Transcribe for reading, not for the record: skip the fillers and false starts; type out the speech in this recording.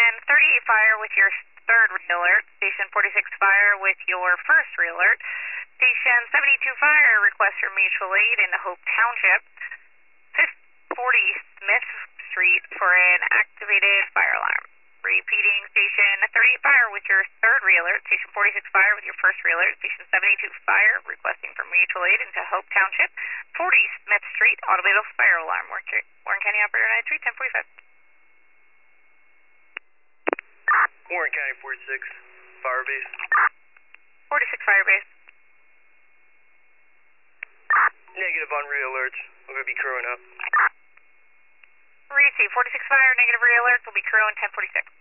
Station 38 fire with your third re-alert. Station 46 fire with your first re-alert. Station 72 fire request for mutual aid in Hope Township. 40 Smith Street for an activated fire alarm. Repeating, Station 38 fire with your third re-alert. Station 46 fire with your first re-alert. Station 72 fire requesting for mutual aid into Hope Township. 40 Smith Street, automobile fire alarm. Warren County Operator 93, 1045. Warren County 46, fire base. 46 fire base. Negative on re-alerts. I'm going to be crewing up. Receive 46 fire, negative re-alert. Will be crew in 1046.